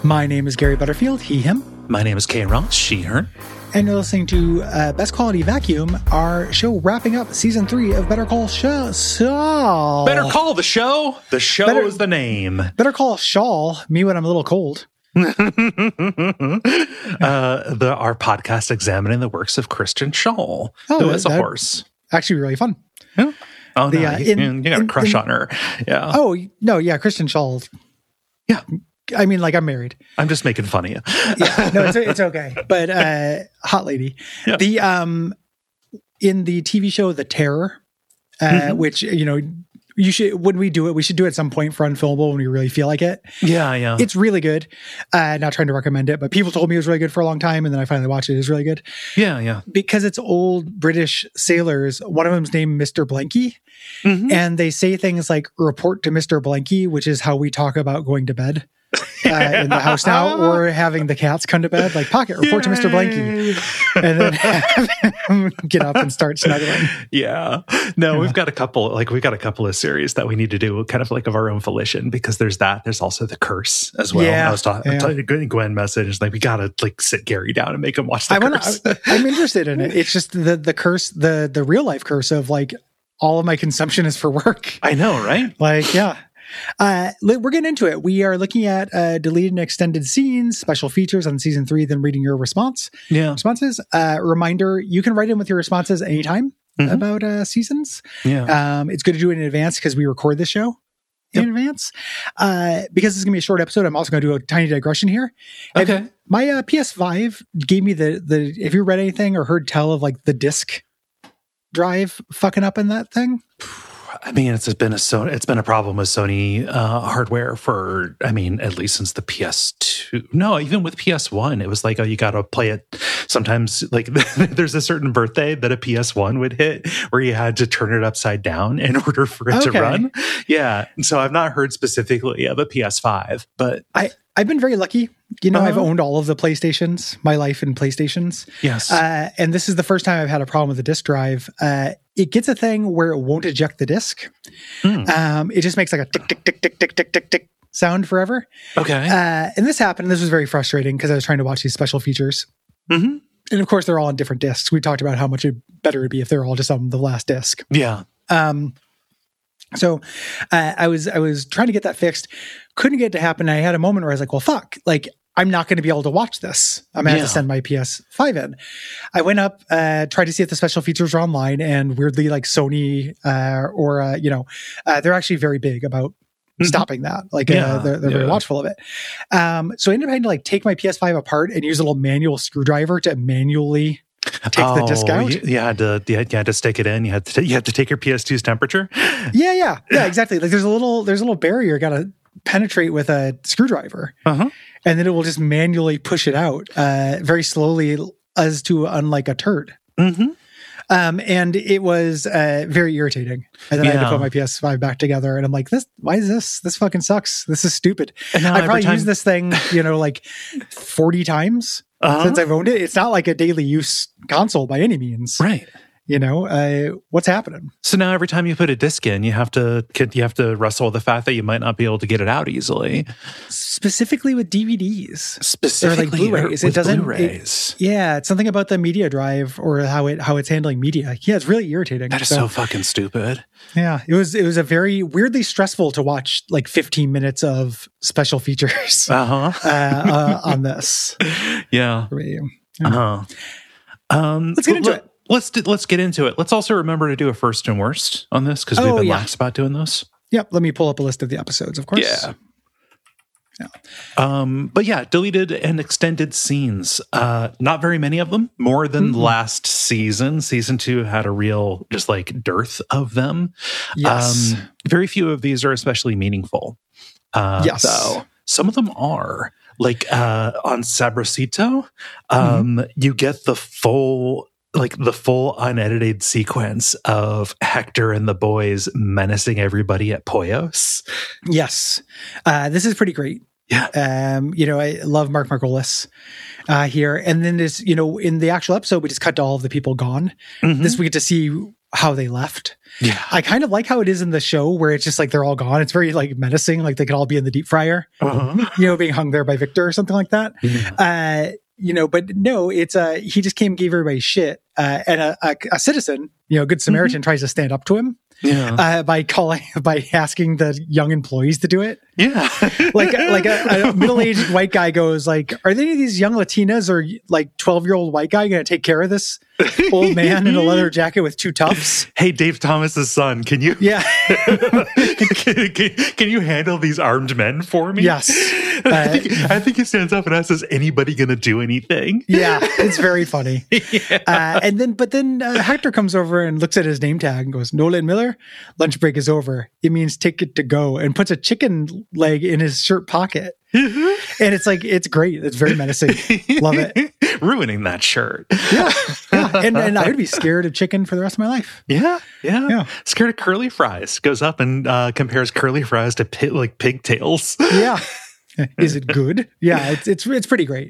My name is Gary Butterfield, he, him. My name is Kay Ross, she, her. And you're listening to Best Quality Vacuum, our show wrapping up Season 3 of Better Call Saul. Better Call the show. The show is the name. Better Call Saul, me when I'm a little cold. Our podcast examining the works of Christian Shaw, who is a horse. Actually really fun. Yeah. Oh, no, you got a crush on her. Yeah. Oh, no, yeah, Christian Shaw. Yeah. I mean, like, I'm married. I'm just making fun of you. Yeah, no, it's okay. But hot lady. Yeah. The in the TV show The Terror, which, you know, you should, when we do it, we should do it at some point for Unfilmable when we really feel like it. Yeah. It's really good. Not trying to recommend it, but people told me it was really good for a long time, and then I finally watched it. It was really good. Yeah. Because it's old British sailors. One of them's named Mr. Blanky. Mm-hmm. And they say things like, report to Mr. Blanky, which is how we talk about going to bed. In the house now, or having the cats come to bed, like, Pocket, report to Mr. Blanky, and then have him get up and start snuggling. Yeah. No, we've got a couple of series that we need to do kind of like of our own volition, because there's that. There's also The Curse as well. Yeah. I was talking Gwen message, like, we got to like sit Gary down and make him watch The Curse. I'm interested in it. It's just the curse, the real life curse of, like, all of my consumption is for work. I know, right? Like, yeah. We're getting into it. We are looking at deleted and extended scenes, special features on Season 3, then reading your responses. Reminder, you can write in with your responses anytime about seasons. Yeah. It's good to do it in advance because we record this show in advance. Because this is going to be a short episode, I'm also going to do a tiny digression here. Okay. My PS5 gave me the if you read anything or heard tell of, like, the disk drive fucking up in that thing. I mean, it's been a problem with Sony hardware for, I mean, at least since the PS2. No, even with PS1, it was like, oh, you got to play it. Sometimes, like, there's a certain birthday that a PS1 would hit where you had to turn it upside down in order for it to run. Yeah. So I've not heard specifically of a PS5, but I've been very lucky. You know, I've owned all of the PlayStations, my life in PlayStations. Yes. And this is the first time I've had a problem with the disk drive. It gets a thing where it won't eject the disk. It just makes like a tick, tick, tick, tick, tick, tick, tick, tick sound forever. Okay. And this happened. This was very frustrating because I was trying to watch these special features. Mm-hmm. And of course, they're all on different discs. We talked about how much better it would be if they were all just on the last disc. Yeah. So I was trying to get that fixed. Couldn't get it to happen. I had a moment where I was like, well, fuck, like, I'm not going to be able to watch this. I'm going to have to send my PS5 in. I went up, tried to see if the special features were online, and weirdly, like, Sony they're actually very big about stopping that. Like, they're very watchful of it. So I ended up having to, like, take my PS5 apart and use a little manual screwdriver to manually take the disc out. You had to stick it in. You had to take your PS2's temperature. Yeah, exactly. Like, there's a little barrier you got to penetrate with a screwdriver. And then it will just manually push it out very slowly, as to unlike a turd. And it was very irritating. And then I had to put my PS5 back together, and I'm like, why is this? This fucking sucks. This is stupid. And I probably used this thing, like 40 times since I've owned it. It's not like a daily use console by any means. Right. What's happening? So now every time you put a disc in, you have to wrestle with the fact that you might not be able to get it out easily. Specifically with DVDs, specifically or like Blu-rays. It doesn't. Blu-rays. It's something about the media drive or how it's handling media. Yeah, it's really irritating. That is so fucking stupid. Yeah, it was a very weirdly stressful to watch, like, 15 minutes of special features on this. Yeah. Let's get into it. Let's get into it. Let's also remember to do a first and worst on this, because we've been lax about doing those. Yep. Let me pull up a list of the episodes, of course. Yeah. But yeah, deleted and extended scenes. Not very many of them. More than last season. Season 2 had a real just like dearth of them. Yes. Very few of these are especially meaningful. Yes. Though some of them are. Like on Sabrosito, you get the full unedited sequence of Hector and the boys menacing everybody at Poyos. Yes. This is pretty great. Yeah. I love Mark Margolis here. And then this, in the actual episode, we just cut to all of the people gone. This, we get to see how they left. Yeah. I kind of like how it is in the show where it's just like they're all gone. It's very like menacing, like they could all be in the deep fryer, being hung there by Victor or something like that. Yeah. But no, it's he just came and gave everybody shit. And a citizen, Good Samaritan tries to stand up to him. Yeah. By asking the young employees to do it. Yeah. like a middle-aged white guy goes like, are any of these young Latinas or like 12-year-old white guy going to take care of this old man in a leather jacket with two tufts? Hey, Dave Thomas's son, can you? Yeah. can you handle these armed men for me? Yes. I think he stands up and asks, is anybody going to do anything? Yeah, it's very funny. But then Hector comes over and looks at his name tag and goes, Nolan Miller, lunch break is over. It means ticket to go, and puts a chicken leg in his shirt pocket. And it's like, it's great. It's very menacing. Love it. Ruining that shirt. Yeah. And I would be scared of chicken for the rest of my life. Yeah. Scared of curly fries. Goes up and compares curly fries to pigtails. Yeah. Is it good? Yeah, it's pretty great.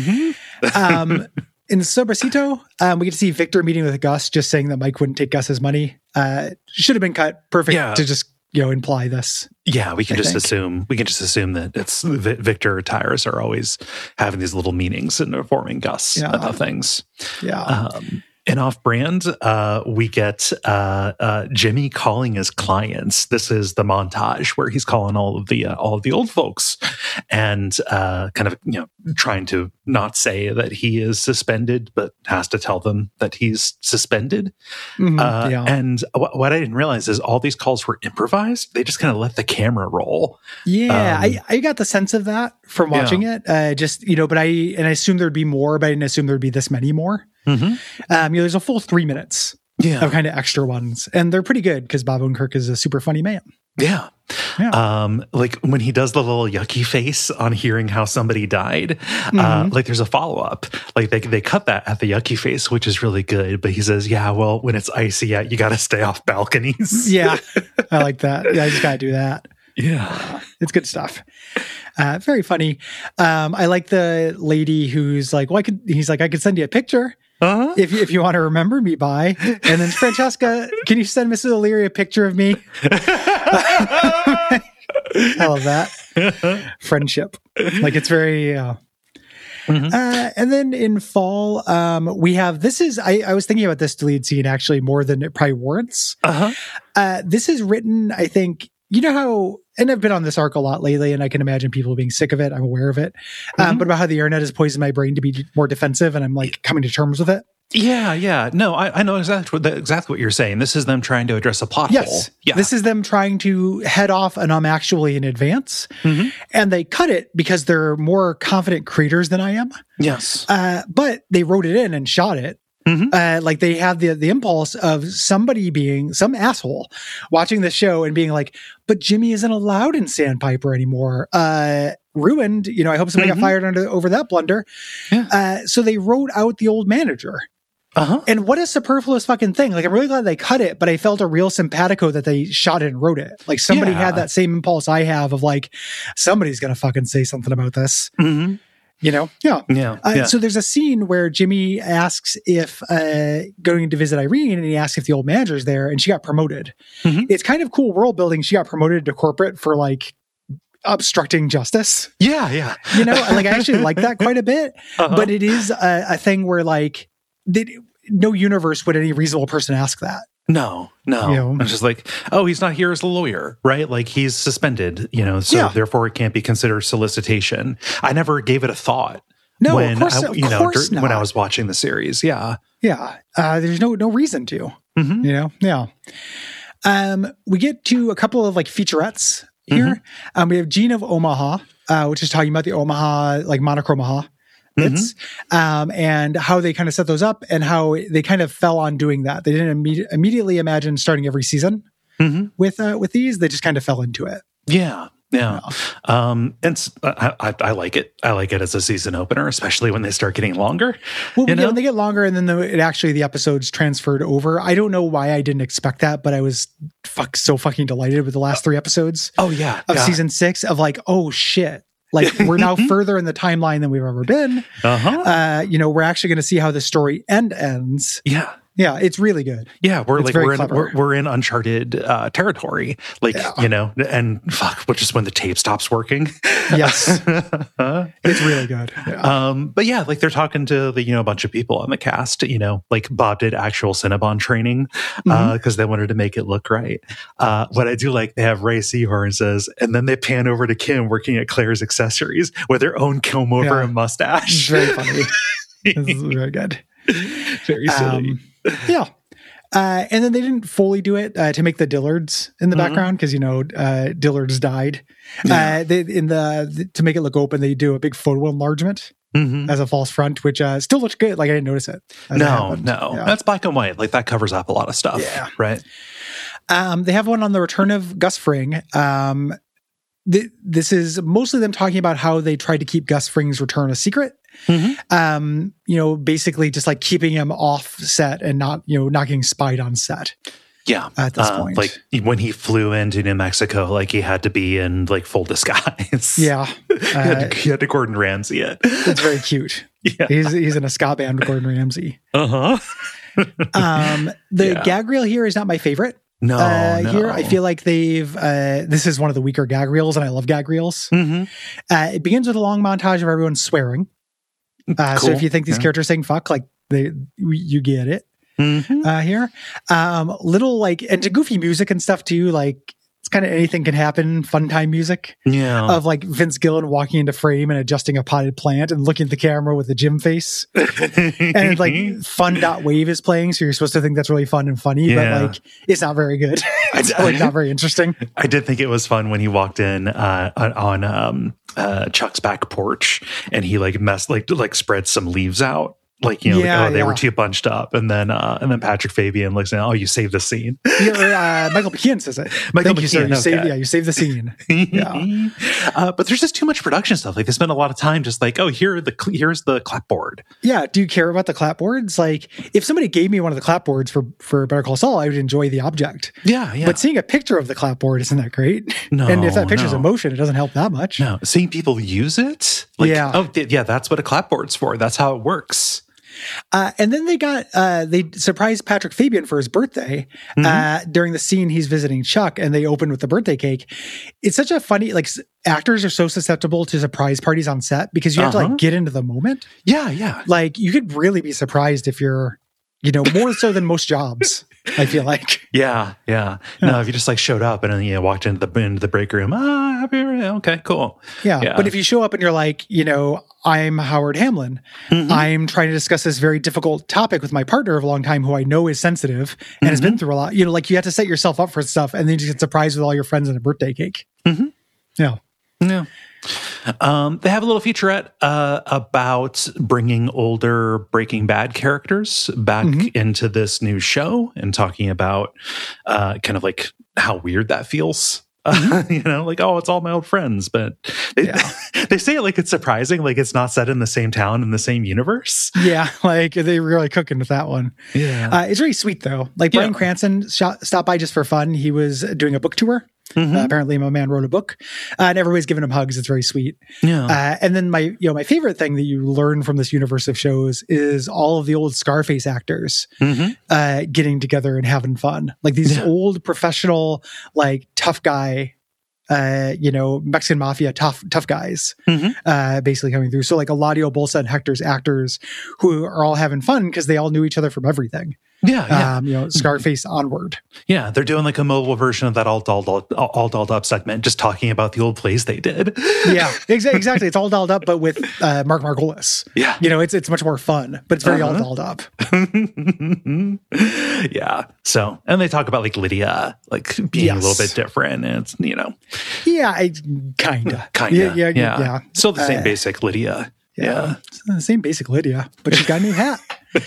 In Sobracito, we get to see Victor meeting with Gus, just saying that Mike wouldn't take Gus's money. Should have been cut. Perfect to just imply this. Yeah, we can just assume that it's Victor tires are always having these little meanings and informing Gus about things. Yeah. And off-brand, we get Jimmy calling his clients. This is the montage where he's calling all of the old folks, and kind of trying to not say that he is suspended, but has to tell them that he's suspended. And what I didn't realize is all these calls were improvised. They just kind of let the camera roll. Yeah, I got the sense of that from watching it. But I assumed there'd be more, but I didn't assume there'd be this many more. There's a full 3 minutes of kind of extra ones, and they're pretty good because Bob Odenkirk is a super funny man. Yeah. Like when he does the little yucky face on hearing how somebody died, like there's a follow-up. Like they cut that at the yucky face, which is really good. But he says, yeah, well, when it's icy out, you got to stay off balconies. Yeah. I like that. Yeah, I just got to do that. Yeah. It's good stuff. Very funny. I like the lady who's like, well, I could send you a picture. If you want to remember me by. And then Francesca, can you send Mrs. O'Leary a picture of me? I love that. Friendship. Like it's very and then in fall, we have I was thinking about this deleted scene actually more than it probably warrants. This is written, I think, how, and I've been on this arc a lot lately, and I can imagine people being sick of it. I'm aware of it. But about how the internet has poisoned my brain to be more defensive, and I'm like coming to terms with it. Yeah. No, I know exactly what you're saying. This is them trying to address a plot hole. Yeah. This is them trying to head off an actually in advance. And they cut it because they're more confident creators than I am. Yes. But they wrote it in and shot it. Like they have the impulse of somebody being some asshole watching the show and being like, but Jimmy isn't allowed in Sandpiper anymore. Ruined. I hope somebody got fired over that blunder. Yeah. So they wrote out the old manager. And what a superfluous fucking thing. Like, I'm really glad they cut it, but I felt a real simpatico that they shot it and wrote it. Like somebody had that same impulse I have of like, somebody's going to fucking say something about this. So there's a scene where Jimmy asks if going to visit Irene, and he asks if the old manager's there, and she got promoted. It's kind of cool world building. She got promoted to corporate for like obstructing justice. Yeah. Like I actually like that quite a bit, but it is a thing where like no universe would any reasonable person ask that. No. It's just like, oh, he's not here as a lawyer, right? Like he's suspended, so therefore it can't be considered solicitation. I never gave it a thought. No, when of course not. When I was watching the series. Yeah. There's no reason to. We get to a couple of like featurettes here. We have Gene of Omaha, which is talking about the Omaha, like monochrome Omaha bits, and how they kind of set those up and how they kind of fell on doing that. They didn't immediately imagine starting every season with these. They just kind of fell into it. Yeah. And I like it. I like it as a season opener, especially when they start getting longer. Well, when they get longer and then the episodes transferred over. I don't know why I didn't expect that, but I was so fucking delighted with the last 3 episodes. Oh yeah, of season 6 of like, oh shit. Like we're now further in the timeline than we've ever been. We're actually going to see how the story ends. Yeah. Yeah, it's really good. Yeah, It's we're in uncharted territory, and fuck, which is when the tape stops working. Yes, it's really good. Yeah. But yeah, like they're talking to a bunch of people on the cast. Like Bob did actual Cinnabon training because they wanted to make it look right. What I do like, they have Ray Seahorn says, and then they pan over to Kim working at Claire's Accessories with her own comb over and mustache. It's very funny. This is very good. Very silly. Yeah. And then they didn't fully do it to make the Dillards in the background because, Dillards died. Yeah. To make it look open, they do a big photo enlargement as a false front, which still looks good. Like I didn't notice it. No. That's black and white. Like that covers up a lot of stuff. Yeah. Right. They have one on the return of Gus Fring. This is mostly them talking about how they tried to keep Gus Fring's return a secret. Basically just like keeping him off set and not getting spied on set. Yeah. At this point. Like when he flew into New Mexico, like he had to be in like full disguise. Yeah. He had to Gordon Ramsay it. It's very cute. Yeah. He's in a ska band with Gordon Ramsay. The gag reel here is not my favorite. No. Here, I feel like this is one of the weaker gag reels, and I love gag reels. It begins with a long montage of everyone swearing. Cool. So if you think these characters are saying fuck, like you get it here. Little like, and to goofy music and stuff too, like it's kind of anything can happen, fun time music. Yeah. Of like Vince Gillen walking into frame and adjusting a potted plant and looking at the camera with a Jim face. And like Fun.wave is playing, so you're supposed to think that's really fun and funny, but like it's not very good. It's like not very interesting. I did think it was fun when he walked in on Chuck's back porch and he like spread some leaves out. They were too bunched up, and then Patrick Fabian looks at, you saved the scene. Michael McKean says it. Thank you, sir. You saved the scene. Yeah. But there's just too much production stuff. Like they spend a lot of time just like, here's the clapboard. Yeah. Do you care about the clapboards? Like if somebody gave me one of the clapboards for Better Call Saul, I would enjoy the object. Yeah. But seeing a picture of the clapboard isn't that great. No. And if that picture's in motion, it doesn't help that much. No. Seeing people use it. That's what a clapboard's for. That's how it works. And then they surprised Patrick Fabian for his birthday during the scene he's visiting Chuck, and they opened with the birthday cake. It's such a funny, like actors are so susceptible to surprise parties on set because you have to like get into the moment. Yeah, yeah. Like you could really be surprised if you're, more so than most jobs. I feel like. Yeah. No, if you just like showed up and then walked into the break room, happy birthday. Okay, cool. Yeah. But if you show up and you're like, I'm Howard Hamlin. I'm trying to discuss this very difficult topic with my partner of a long time who I know is sensitive and has been through a lot. Like you have to set yourself up for stuff and then you just get surprised with all your friends and a birthday cake. Yeah. Yeah. They have a little featurette about bringing older Breaking Bad characters back into this new show and talking about kind of like how weird that feels. It's all my old friends, but they say it like it's surprising, like it's not set in the same town in the same universe. Yeah, like they really cooking with that one. Yeah, it's really sweet though. Like Bryan Cranston stopped by just for fun. He was doing a book tour. Apparently, my man wrote a book, and everybody's giving him hugs. It's very sweet. Yeah. And then my favorite thing that you learn from this universe of shows is all of the old Scarface actors getting together and having fun. Like these old professional, like tough guy, Mexican mafia tough guys, basically coming through. So like Eladio Bolsa and Hector's actors who are all having fun because they all knew each other from everything. Yeah. Scarface onward. Yeah, they're doing like a mobile version of that all dolled up segment, just talking about the old plays they did. Yeah, exactly. It's all dolled up, but with Mark Margolis. Yeah, it's much more fun, but it's very all dolled up. Yeah. So, and they talk about like Lydia, like being a little bit different, and it's Yeah, kinda. Yeah. Still the same basic Lydia. Yeah. It's the same basic Lydia, but she's got a new hat.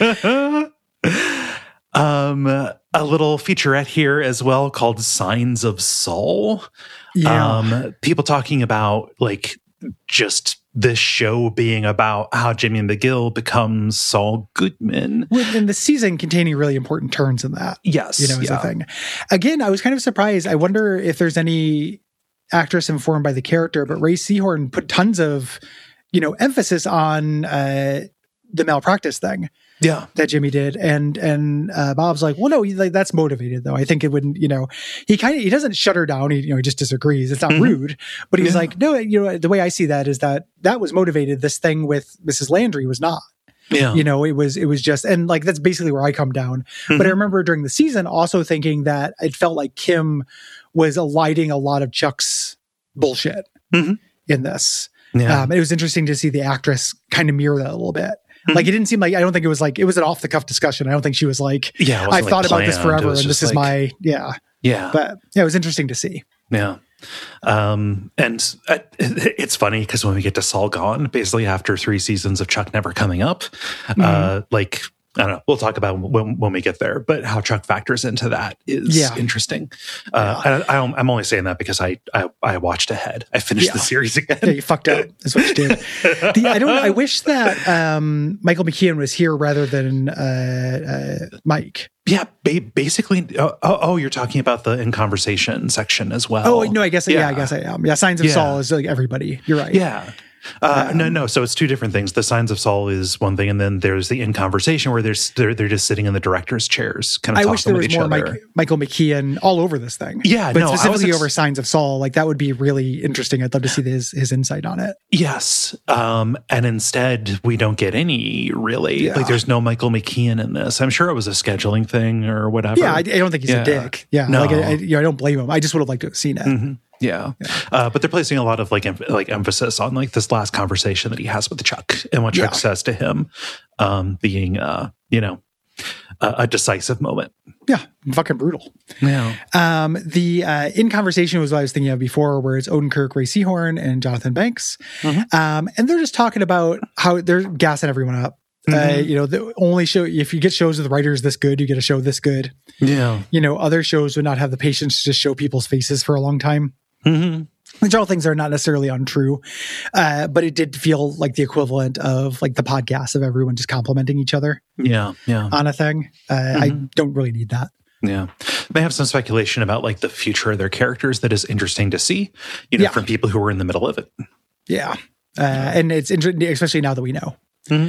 A little featurette here as well called Signs of Saul. People talking about like just this show being about how Jimmy McGill becomes Saul Goodman. And the season containing really important turns in that. Yes. Is a thing. Again, I was kind of surprised. I wonder if there's any actress informed by the character, but Ray Seahorn put tons of, emphasis on the malpractice thing. Yeah. that Jimmy did. And Bob's like, well, no, like that's motivated though. I think it wouldn't, he doesn't shut her down. He just disagrees. It's not rude, but he's like, no, the way I see that is that was motivated. This thing with Mrs. Landry was not. Yeah. It was just, and like, that's basically where I come down. But I remember during the season also thinking that it felt like Kim was eliding a lot of Chuck's bullshit in this. Yeah. It was interesting to see the actress kind of mirror that a little bit. Like, it didn't seem like, I don't think it was like, it was an off the cuff discussion. I don't think she was like, I've thought about this forever and this is my, Yeah. But yeah, it was interesting to see. Yeah. And it's funny because when we get to Saul Gone, basically after 3 seasons of Chuck never coming up, like, I don't know, we'll talk about when we get there, but how Chuck factors into that is interesting. I'm only saying that because I watched ahead. I finished the series again. Yeah, you fucked up. That's what you did. I wish that Michael McKean was here rather than Mike. Yeah, basically. Oh, you're talking about the In Conversation section as well. Oh, no, I guess I am. Yeah, Signs of Saul is like everybody. You're right. Yeah. No. So it's 2 different things. The Signs of Saul is one thing, and then there's the In Conversation where they're just sitting in the director's chairs, kind of. I wish there was more Michael McKean all over this thing. Yeah, but specifically over Signs of Saul, like that would be really interesting. I'd love to see his insight on it. Yes, and instead we don't get any really. Yeah. Like there's no Michael McKean in this. I'm sure it was a scheduling thing or whatever. Yeah, I don't think he's a dick. Yeah, no. Like I don't blame him. I just would have liked to have seen it. Mm-hmm. Yeah. But they're placing a lot of like emphasis on like this last conversation that he has with Chuck and what Chuck says to him, being a decisive moment. Yeah, fucking brutal. Yeah. The In Conversation was what I was thinking of before, where it's Odenkirk, Ray Seahorn, and Jonathan Banks, and they're just talking about how they're gassing everyone up. The only show, if you get shows with writers this good, you get a show this good. Yeah. Other shows would not have the patience to just show people's faces for a long time. Which all things are not necessarily untrue, but it did feel like the equivalent of like the podcast of everyone just complimenting each other. Yeah. On a thing. I don't really need that. Yeah. They have some speculation about like the future of their characters that is interesting to see, from people who are in the middle of it. Yeah. And it's interesting, especially now that we know.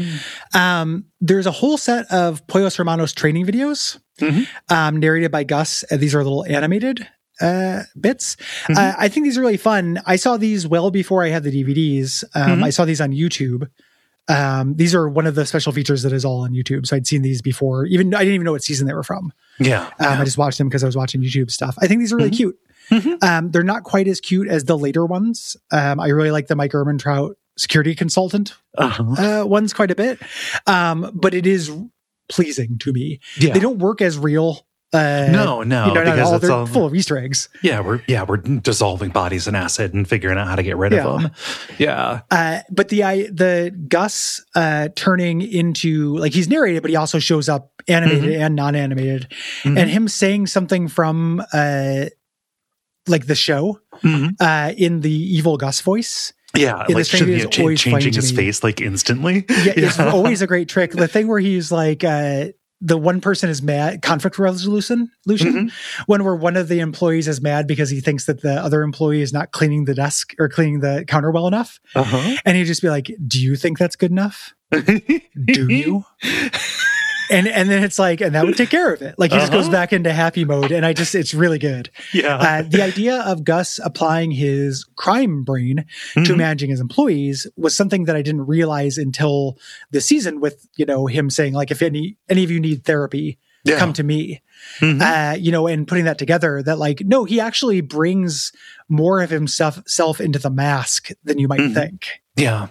There's a whole set of Pollos Hermanos training videos narrated by Gus. These are little animated bits. I think these are really fun. I saw these well before I had the DVDs. I saw these on YouTube. These are one of the special features that is all on YouTube. So I'd seen these before. I didn't even know what season they were from. Yeah. I just watched them because I was watching YouTube stuff. I think these are really cute. They're not quite as cute as the later ones. I really like the Mike Ehrmantraut security consultant ones quite a bit. But it is pleasing to me. Yeah. They don't work as real. No, because they're full of Easter eggs. Yeah, we're dissolving bodies in acid and figuring out how to get rid of them. Yeah. But the Gus turning into, like, he's narrated, but he also shows up animated and non-animated, and him saying something from like the show in the evil Gus voice. Yeah, like changing his face like instantly. Yeah, it's always a great trick. The thing where he's like, the one person is mad, conflict resolution, when one of the employees is mad because he thinks that the other employee is not cleaning the desk or cleaning the counter well enough. And he'd just be like, do you think that's good enough? Do you? And then it's like, and that would take care of it. Like he just goes back into happy mode, and it's really good. Yeah. The idea of Gus applying his crime brain to managing his employees was something that I didn't realize until this season, with him saying, like, if any of you need therapy, come to me. And putting that together, that like, no, he actually brings more of himself into the mask than you might think. Yeah.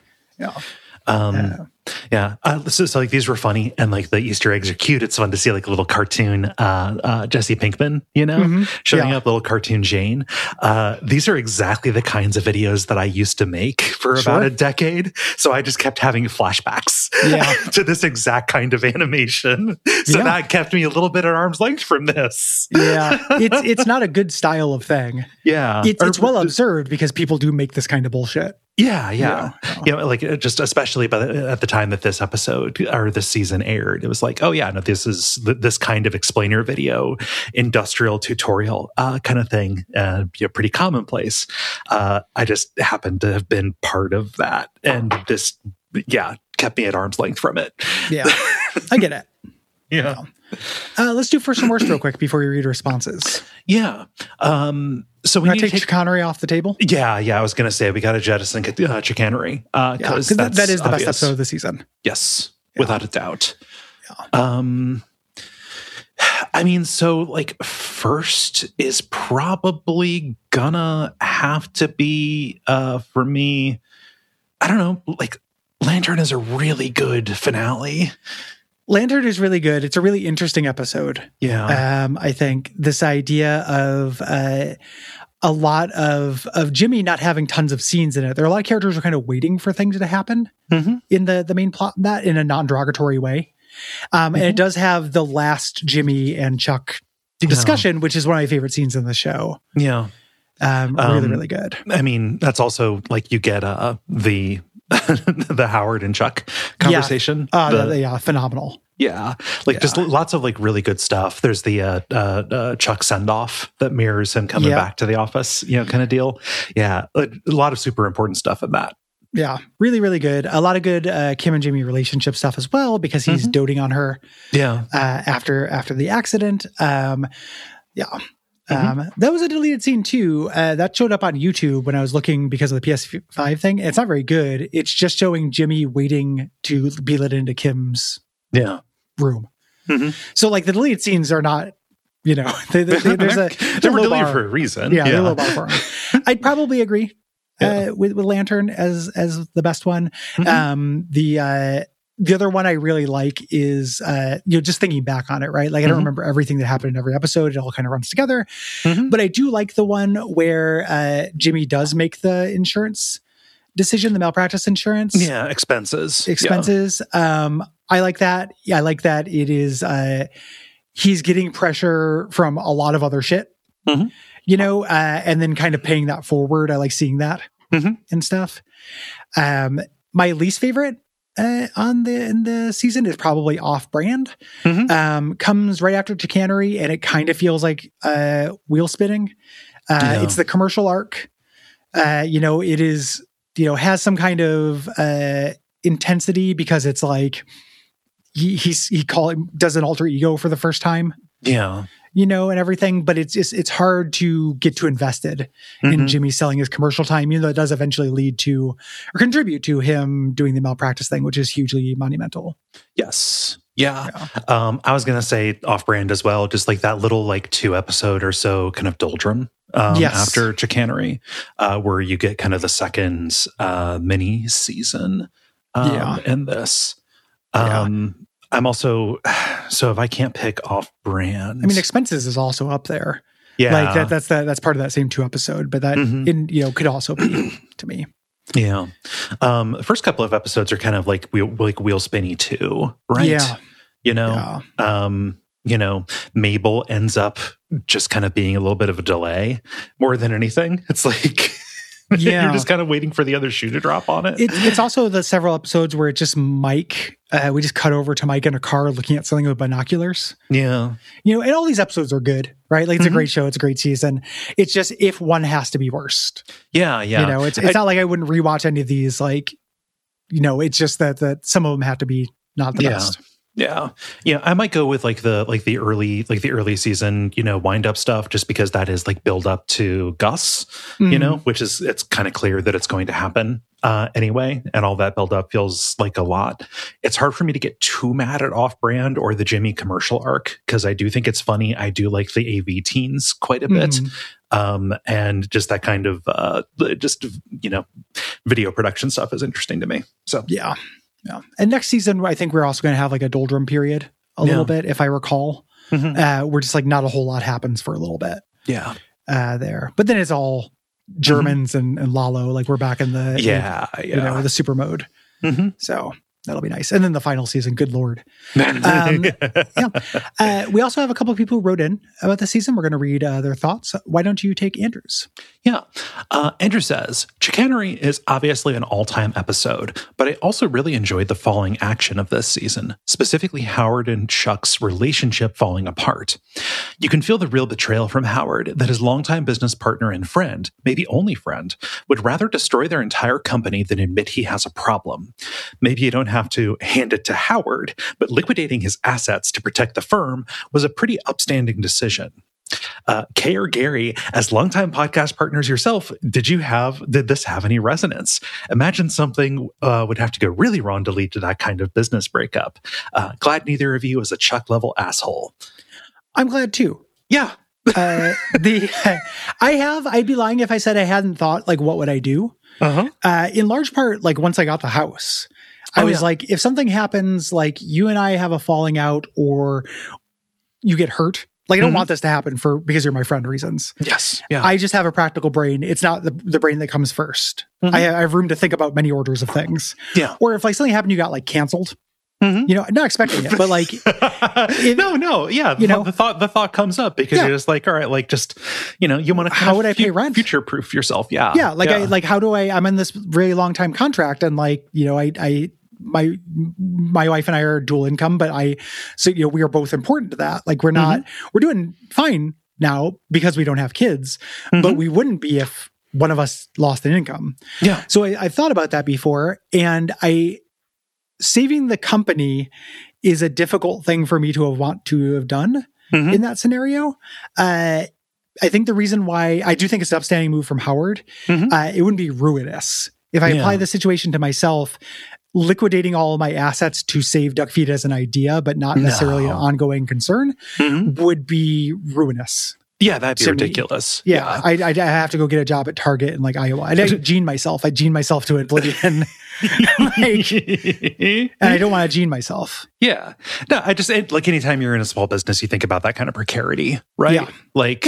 So like these were funny, and like the Easter eggs are cute. It's fun to see like a little cartoon Jesse Pinkman, showing up, little cartoon Jane. These are exactly the kinds of videos that I used to make for about a decade. So I just kept having flashbacks to this exact kind of animation. So that kept me a little bit at arm's length from this. It's not a good style of thing. It's well observed because people do make this kind of bullshit. Like just especially at the time that this episode or this season aired, it was like, oh yeah, no, this is this kind of explainer video, industrial tutorial kind of thing, pretty commonplace. I just happened to have been part of that, and this kept me at arm's length from it. I get it. Yeah. Let's do first and worst real quick before we read responses. Yeah. So we need to take chicanery off the table. Yeah. I was going to say we got to jettison chicanery because that is the best episode of the season. Yes, without a doubt. Yeah. I mean, so like first is probably gonna have to be for me. I don't know. Like Lantern is a really good finale. Lantern is really good. It's a really interesting episode. Yeah. I think this idea of a lot of Jimmy not having tons of scenes in it. There are a lot of characters who are kind of waiting for things to happen in the main plot, that in a non-derogatory way. And it does have the last Jimmy and Chuck discussion, which is one of my favorite scenes in the show. Yeah. Really, really good. I mean, that's also like you get the the Howard and Chuck conversation. Phenomenal. Yeah. Like just lots of like really good stuff. There's the Chuck send-off that mirrors him coming back to the office, kind of deal. Yeah. A lot of super important stuff in that. Yeah, really, really good. A lot of good Kim and Jimmy relationship stuff as well, because he's doting on her. Yeah. After the accident. That was a deleted scene too. That showed up on YouTube when I was looking because of the PS5 thing. It's not very good. It's just showing Jimmy waiting to be let into Kim's room. So like the deleted scenes are not, they're deleted for a reason. Yeah, they're a low bar for them. I'd probably agree. With Lantern as the best one. The other one I really like is just thinking back on it, right? Like I don't remember everything that happened in every episode. It all kind of runs together. But I do like the one where Jimmy does make the insurance decision, the malpractice insurance. Yeah, expenses. I like that. Yeah, I like that it is he's getting pressure from a lot of other shit. And then kind of paying that forward. I like seeing that and stuff. My least favorite in the season is probably Off-Brand. Comes right after Chicanery, and it kind of feels like wheel spinning. It's the commercial arc. It is, has some kind of intensity because it's like he does an alter ego for the first time. Yeah. And everything, but it's hard to get too invested in Jimmy selling his commercial time, even though it does eventually lead to or contribute to him doing the malpractice thing, which is hugely monumental. Yes. Yeah. I was going to say Off-Brand as well, just like that little 2 episode or so kind of doldrum after Chicanery, where you get kind of the second mini season in this. I'm also, so if I can't pick Off-Brand, I mean, Expenses is also up there. Yeah, like that's part of that same 2 episode, but that could also be to me. Yeah, the first couple of episodes are kind of like wheel spinny too, right? Yeah, Mabel ends up just kind of being a little bit of a delay more than anything. It's like. Yeah. You're just kind of waiting for the other shoe to drop on it. It's also the several episodes where it's just Mike. We just cut over to Mike in a car looking at something with binoculars. Yeah. And all these episodes are good, right? Like it's a great show. It's a great season. It's just if one has to be worst. Yeah. It's not like I wouldn't rewatch any of these. It's just that some of them have to be not the best. Yeah. I might go with the early season, wind up stuff, just because that is build up to Gus, which is, it's kind of clear that it's going to happen anyway. And all that build up feels like a lot. It's hard for me to get too mad at Off-Brand or the Jimmy commercial arc, because I do think it's funny. I do like the AV teens quite a bit. And just that kind of, video production stuff is interesting to me. So, yeah. And next season, I think we're also going to have a doldrum period a little bit, if I recall. Where just not a whole lot happens for a little bit. Yeah. There. But then it's all Germans and Lalo. We're back in the, the super mode. So that'll be nice. And then the final season, good Lord. We also have a couple of people who wrote in about the season. We're going to read their thoughts. Why don't you take Andrew's? Yeah. Andrew says, Chicanery is obviously an all-time episode, but I also really enjoyed the falling action of this season, specifically Howard and Chuck's relationship falling apart. You can feel the real betrayal from Howard that his longtime business partner and friend, maybe only friend, would rather destroy their entire company than admit he has a problem. Maybe you don't have to hand it to Howard, but liquidating his assets to protect the firm was a pretty upstanding decision. Kay or Gary, as longtime podcast partners yourself, did this have any resonance? Imagine something would have to go really wrong to lead to that kind of business breakup. Glad neither of you is a Chuck level asshole. I'm glad too. Yeah. I'd be lying if I said I hadn't thought, like, what would I do? In large part, like, once I got the house, I was like, if something happens, like you and I have a falling out or you get hurt, like, I don't want this to happen because you're my friend reasons. Yes. Yeah. I just have a practical brain. It's not the brain that comes first. I have room to think about many orders of things. Yeah. Or if like something happened, you got like canceled. You know, not expecting it, but like, yeah. The thought comes up because you're just like, all right, like, just, you want to. How would I pay rent? Future proof yourself. Yeah. Yeah. Like, how do I'm in this really long time contract, and like, my wife and I are dual income, but we are both important to that. Like, we're not, we're doing fine now because we don't have kids, but we wouldn't be if one of us lost an income. Yeah. So I've thought about that before, and saving the company is a difficult thing for me to want to have done in that scenario. I think the reason why I do think it's an upstanding move from Howard, it wouldn't be ruinous. If I apply the situation to myself, liquidating all of my assets to save Duck Feed as an idea, but not necessarily an ongoing concern, would be ruinous. Yeah, that'd be ridiculous. Yeah. I'd have to go get a job at Target in like Iowa. I'd gene myself. I'd gene myself to oblivion. And I don't want to gene myself. Yeah. No, like anytime you're in a small business, you think about that kind of precarity, right? Yeah. Like,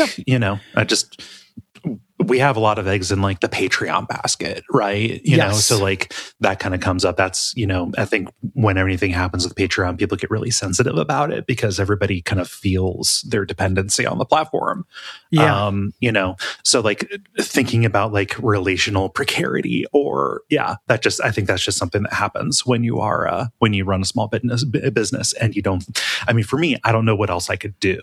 we have a lot of eggs in like the Patreon basket, right? You know, so like that kind of comes up. That's, I think when anything happens with Patreon, people get really sensitive about it because everybody kind of feels their dependency on the platform. Yeah. So like thinking about like relational precarity or I think that's just something that happens when you are, when you run a small business and you don't, for me, I don't know what else I could do.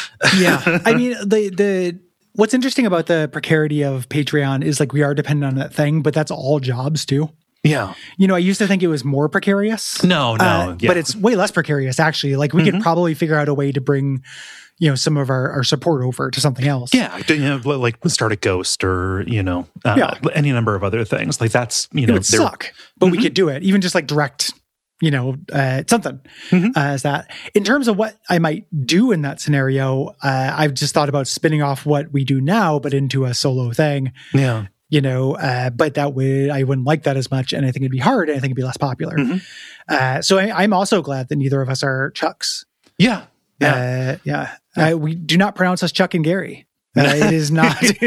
Yeah. What's interesting about the precarity of Patreon is like we are dependent on that thing, but that's all jobs too. Yeah. I used to think it was more precarious. No. But it's way less precarious actually. Like we could probably figure out a way to bring, some of our support over to something else. Yeah. Like start a Ghost or, any number of other things. Like that's, it would suck, but we could do it. Even just like direct, something as that. In terms of what I might do in that scenario, I've just thought about spinning off what we do now, but into a solo thing. Yeah. But I wouldn't like that as much. And I think it'd be hard and I think it'd be less popular. So I'm also glad that neither of us are Chucks. Yeah. We do not pronounce us Chuck and Gary. It is not. Have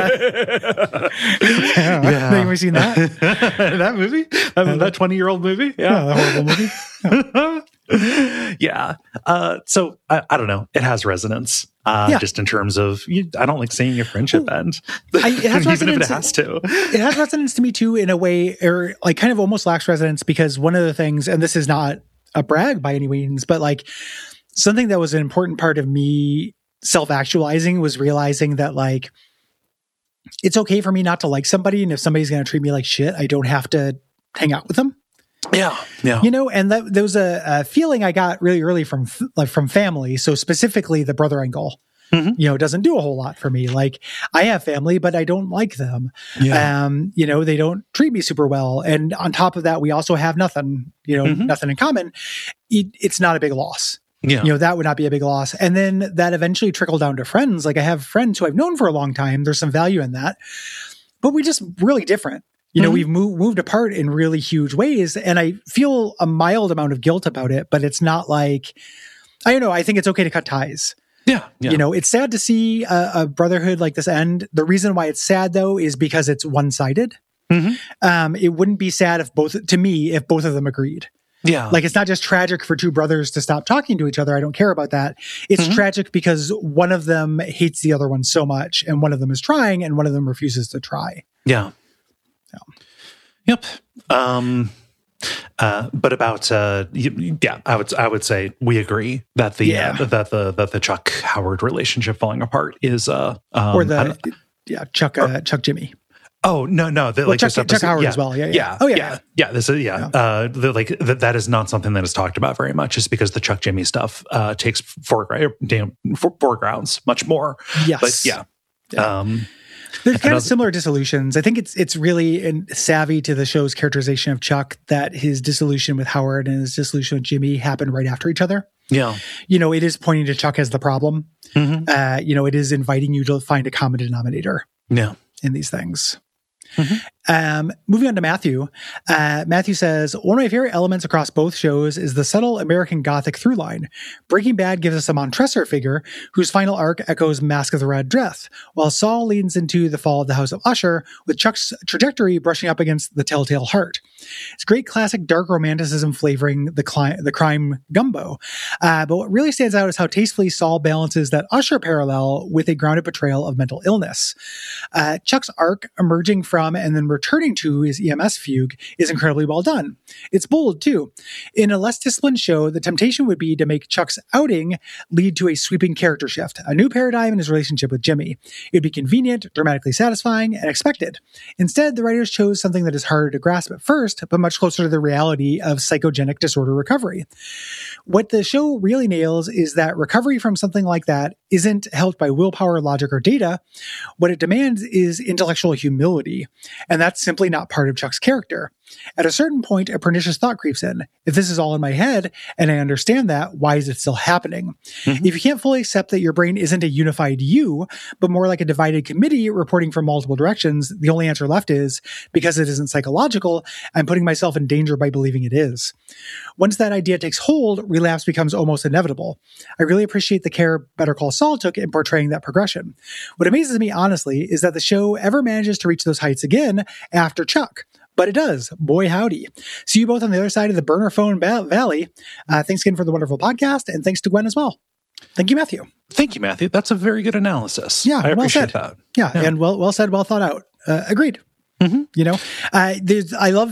you seen that? That movie? That 20-year-old movie? Yeah, the horrible movie. Yeah. So I don't know. It has resonance. Just in terms of, I don't like seeing your friendship end. It has even if it has to. It has resonance to me too, in a way, or like kind of almost lacks resonance because one of the things, and this is not a brag by any means, but like something that was an important part of me self-actualizing was realizing that like it's okay for me not to like somebody, and if somebody's going to treat me like shit, I don't have to hang out with them. Yeah. And that there was a feeling I got really early from family. So specifically the brother angle, doesn't do a whole lot for me. Like I have family, but I don't like them. Yeah. They don't treat me super well. And on top of that, we also have nothing, nothing in common. It's not a big loss. Yeah. That would not be a big loss. And then that eventually trickled down to friends. Like I have friends who I've known for a long time. There's some value in that, but we just really different. We've moved apart in really huge ways, and I feel a mild amount of guilt about it, but it's not like, I don't know, I think it's okay to cut ties. Yeah. It's sad to see a brotherhood like this end. The reason why it's sad though is because it's one-sided. It wouldn't be sad if both of them agreed. Yeah. Like it's not just tragic for two brothers to stop talking to each other. I don't care about that. It's tragic because one of them hates the other one so much, and one of them is trying and one of them refuses to try. Yeah. Yep. But about I would say we agree that the Chuck Howard relationship falling apart is Chuck Jimmy. Oh no, Chuck Howard as well. Yeah. Oh yeah. This is that is not something that is talked about very much, just because the Chuck Jimmy stuff takes foregrounds much more. Yes, but yeah. There's kind of similar dissolutions. I think it's really savvy to the show's characterization of Chuck that his dissolution with Howard and his dissolution with Jimmy happened right after each other. Yeah. It is pointing to Chuck as the problem. Mm-hmm. It is inviting you to find a common denominator in these things. Mm-hmm. Moving on to Matthew. Matthew says, one of my favorite elements across both shows is the subtle American Gothic through line. Breaking Bad gives us a Montresor figure whose final arc echoes Mask of the Red Death, while Saul leans into the fall of the House of Usher, with Chuck's trajectory brushing up against the Telltale Heart. It's great classic dark romanticism flavoring the crime gumbo. But what really stands out is how tastefully Saul balances that Usher parallel with a grounded portrayal of mental illness. Chuck's arc emerging from and then returning to his EMS fugue is incredibly well done. It's bold, too. In a less disciplined show, the temptation would be to make Chuck's outing lead to a sweeping character shift, a new paradigm in his relationship with Jimmy. It would be convenient, dramatically satisfying, and expected. Instead, the writers chose something that is harder to grasp at first, but much closer to the reality of psychogenic disorder recovery. What the show really nails is that recovery from something like that isn't helped by willpower, logic, or data. What it demands is intellectual humility. And that's simply not part of Chuck's character. At a certain point, a pernicious thought creeps in. If this is all in my head, and I understand that, why is it still happening? Mm-hmm. If you can't fully accept that your brain isn't a unified you, but more like a divided committee reporting from multiple directions, the only answer left is, because it isn't psychological, I'm putting myself in danger by believing it is. Once that idea takes hold, relapse becomes almost inevitable. I really appreciate the care Better Call Saul took in portraying that progression. What amazes me, honestly, is that the show ever manages to reach those heights again after Chuck. But it does. Boy, howdy. See you both on the other side of the burner phone valley. Thanks again for the wonderful podcast, and thanks to Gwen as well. Thank you, Matthew. Thank you, Matthew. That's a very good analysis. Yeah, I appreciate that. Yeah, and well said, well thought out. Agreed. Mm-hmm. I love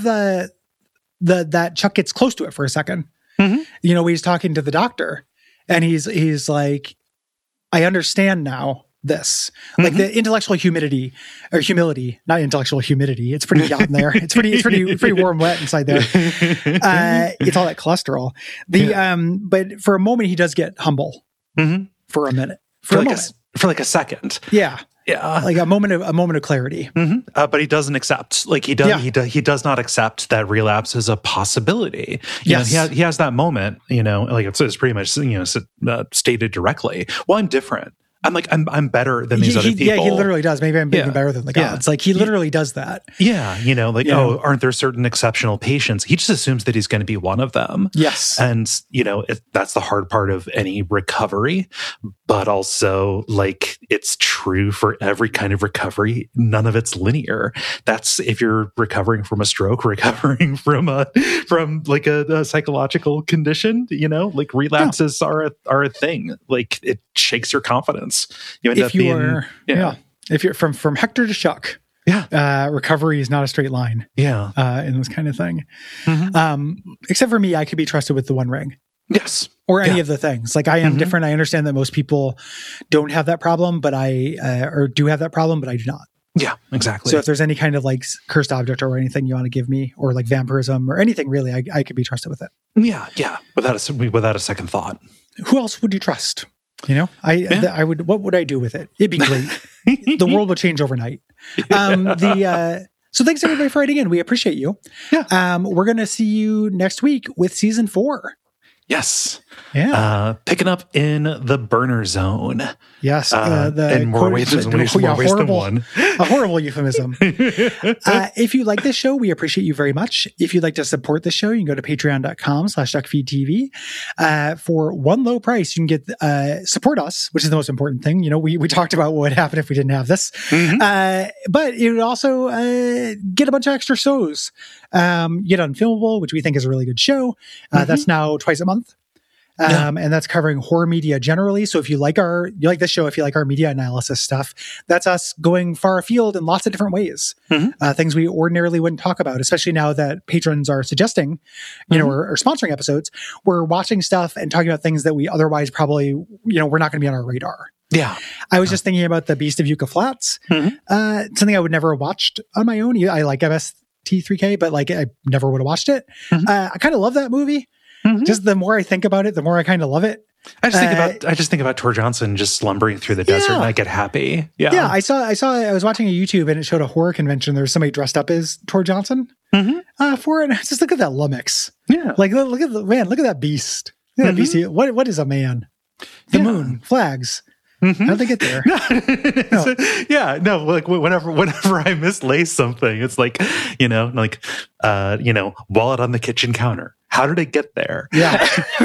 that Chuck gets close to it for a second. Mm-hmm. He's talking to the doctor, and he's like, I understand now. This like the intellectual humility, not intellectual humidity. It's pretty hot in there. It's pretty warm, wet inside there. It's all that cholesterol. But for a moment, he does get humble for a minute, for like a second. Yeah. Like a moment of clarity. Mm-hmm. But he doesn't accept, he does not accept that relapse is a possibility. Yes. He has that moment, it's pretty much, stated directly. Well, I'm different. I'm better than these other people. Yeah, he literally does. Maybe I'm being better than the gods. He literally does that. Yeah, aren't there certain exceptional patients? He just assumes that he's going to be one of them. Yes. And, that's the hard part of any recovery. But also, it's true for every kind of recovery. None of it's linear. That's if you're recovering from a stroke, recovering from a psychological condition, relapses are a thing. It shakes your confidence. You end up being, if you're from Hector to Chuck, recovery is not a straight line. Yeah. In this kind of thing. Mm-hmm. Except for me, I could be trusted with the One Ring. Yes. Or any of the things. I am different. I understand that most people don't have that problem, but or do have that problem, but I do not. Yeah, exactly. So if there's any kind of cursed object or anything you want to give me, or vampirism or anything really, I could be trusted with it. Yeah. Without a second thought. Who else would you trust? I would. What would I do with it? It'd be great. The world would change overnight. So thanks everybody for writing in. We appreciate you. Yeah. We're going to see you next week with season 4. Yes. Yeah. Picking up in the burner zone. Yes. In more ways than one. A horrible euphemism. If you like this show, we appreciate you very much. If you'd like to support the show, you can go to patreon.com/duckfeedtv. For one low price, you can get support us, which is the most important thing. We talked about what would happen if we didn't have this. Mm-hmm. But you would also get a bunch of extra shows. You get Unfilmable, which we think is a really good show. That's now twice a month. And that's covering horror media generally. So if you like this show, if you like our media analysis stuff, that's us going far afield in lots of different ways. Things we ordinarily wouldn't talk about, especially now that patrons are suggesting, or sponsoring episodes. We're watching stuff and talking about things that we otherwise probably, we're not going to be on our radar. Yeah. I was just thinking about the Beast of Yucca Flats. Something I would never have watched on my own. I like MST3K, but like I never would have watched it. I kind of love that movie. Just the more I think about it, the more I kind of love it. I just think about Tor Johnson just slumbering through the desert, and I get happy. Yeah. I was watching a YouTube and it showed a horror convention. There was somebody dressed up as Tor Johnson for it. And just look at that lummox. Yeah. Like look at that beast. Look at that beast. What is a man? The moon, flags. How'd they get there? Like whenever I mislace something, it's like, wallet on the kitchen counter. How did it get there? Yeah.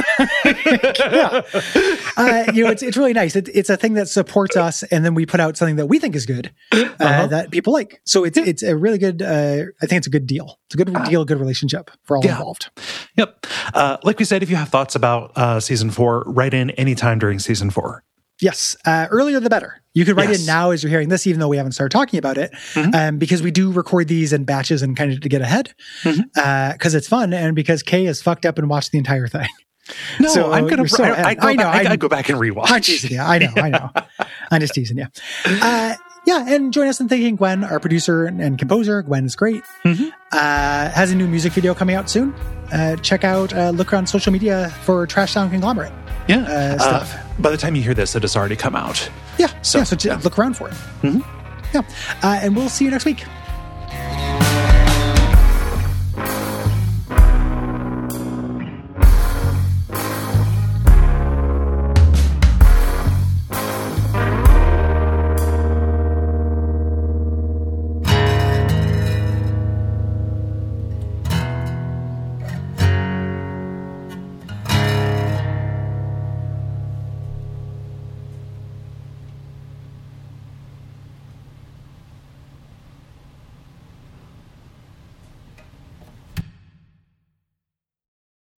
It's really nice. It's a thing that supports us, and then we put out something that we think is good that people like. So it's a really good. I think it's a good deal. It's a good deal, good relationship for all involved. Yep. Like we said, if you have thoughts about season 4, write in anytime during season 4. Yes. Earlier the better. You could write in now as you're hearing this, even though we haven't started talking about it, because we do record these in batches and kind of to get ahead, because it's fun and because Kay is fucked up and watched the entire thing. No, so I'm going to, I go back and rewatch. I'm teasing you. I know. I'm just teasing you. And join us in thanking Gwen, our producer and composer. Gwen is great. Has a new music video coming out soon. Check out, look around social media for Trash Sound Conglomerate. Stuff. By the time you hear this, it has already come out. So look around for it. And we'll see you next week.